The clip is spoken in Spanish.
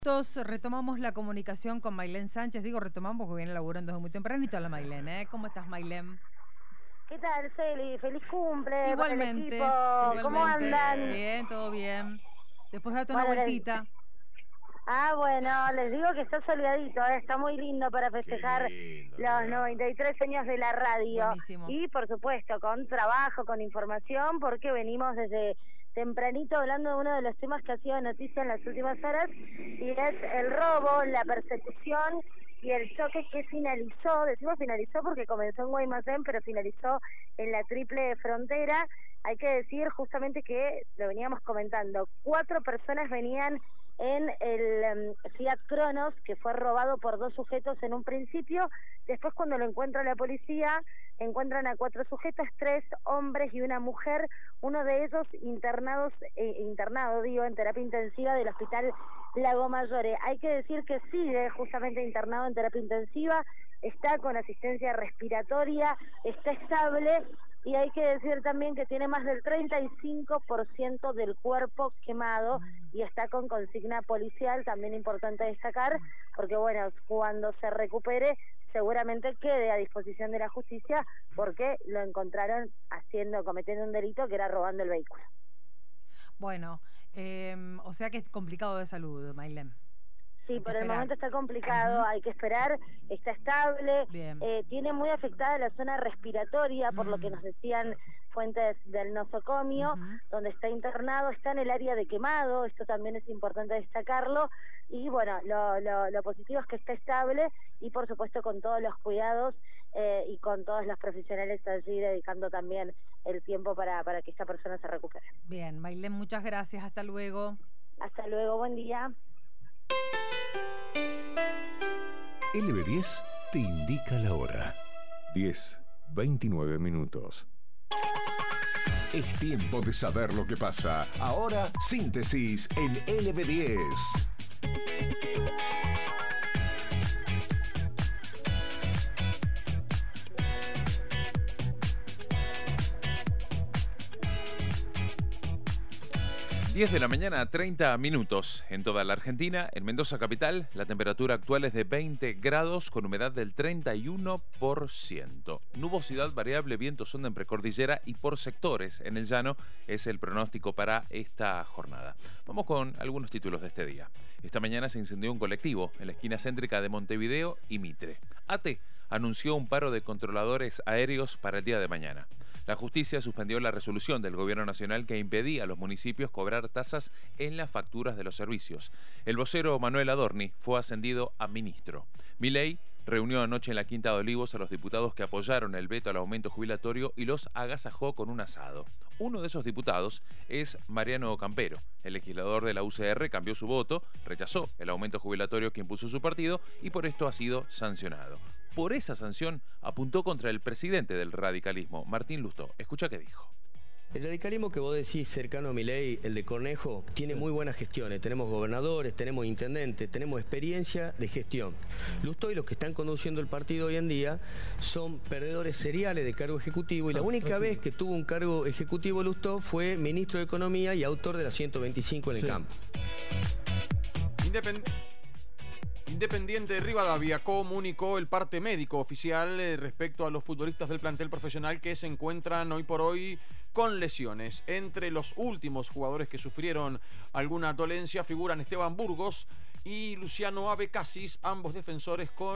Retomamos la comunicación con Mailén Sánchez. Digo retomamos porque viene laburando desde muy tempranito la Mailén, ¿eh? ¿Cómo estás, Mailén? ¿Qué tal, Celi? ¡Feliz cumple! Igualmente, para el equipo. ¿Cómo andan? Bien, todo bien. Después date una Bueno, vueltita. Bueno, les digo que está soleadito, está muy lindo para festejar los 93 años de la radio. Buenísimo. Y, por supuesto, con trabajo, con información, porque venimos desde tempranito hablando de uno de los temas que ha sido noticia en las últimas horas, y es el robo, la persecución y el choque que finalizó. Decimos finalizó porque comenzó en Guaymallén, pero finalizó en la triple frontera. Hay que decir justamente que, lo veníamos comentando, 4 personas venían en el Fiat Cronos, que fue robado por 2 sujetos en un principio. Después, cuando lo encuentra la policía, encuentran a 4 sujetos, 3 hombres y una mujer, uno de ellos internado en terapia intensiva del Hospital Lago Mayore. Hay que decir que sigue justamente internado en terapia intensiva, está con asistencia respiratoria, está estable, y hay que decir también que tiene más del 35% del cuerpo quemado y está con consigna policial, también importante destacar, porque bueno, cuando se recupere seguramente quede a disposición de la justicia, porque lo encontraron cometiendo un delito que era robando el vehículo. Bueno, o sea que es complicado de salud, Mailén. Sí, por el momento está complicado, hay que esperar, está estable, tiene muy afectada la zona respiratoria, por lo que nos decían fuentes del nosocomio, donde está internado, está en el área de quemado, esto también es importante destacarlo, y bueno, lo positivo es que está estable, y por supuesto con todos los cuidados y con todos los profesionales allí dedicando también el tiempo para que esta persona se recupere. Bien, Mailén, muchas gracias, hasta luego. Hasta luego, buen día. LB10 te indica la hora. 10:29 minutos. Es tiempo de saber lo que pasa. Ahora, síntesis en LB10. De la mañana, 30 minutos en toda la Argentina. En Mendoza capital, la temperatura actual es de 20 grados con humedad del 31%. Nubosidad variable, vientos onda en precordillera y por sectores en el llano es el pronóstico para esta jornada. Vamos con algunos títulos de este día. Esta mañana se incendió un colectivo en la esquina céntrica de Montevideo y Mitre. ATE anunció un paro de controladores aéreos para el día de mañana. La justicia suspendió la resolución del gobierno nacional que impedía a los municipios cobrar tasas en las facturas de los servicios. El vocero Manuel Adorni fue ascendido a ministro. Milei reunió anoche en la Quinta de Olivos a los diputados que apoyaron el veto al aumento jubilatorio y los agasajó con un asado. Uno de esos diputados es Mariano Campero. El legislador de la UCR cambió su voto, rechazó el aumento jubilatorio que impuso su partido y por esto ha sido sancionado. Por esa sanción apuntó contra el presidente del radicalismo, Martín Lustó. Escucha qué dijo. El radicalismo que vos decís cercano a Milei, el de Cornejo, tiene muy buenas gestiones. Tenemos gobernadores, tenemos intendentes, tenemos experiencia de gestión. Lustó y los que están conduciendo el partido hoy en día son perdedores seriales de cargo ejecutivo y la única vez que tuvo un cargo ejecutivo Lustó fue ministro de Economía y autor de la 125 en el campo. Independiente de Rivadavia comunicó el parte médico oficial respecto a los futbolistas del plantel profesional que se encuentran hoy por hoy con lesiones. Entre los últimos jugadores que sufrieron alguna dolencia figuran Esteban Burgos y Luciano Abecasis, ambos defensores con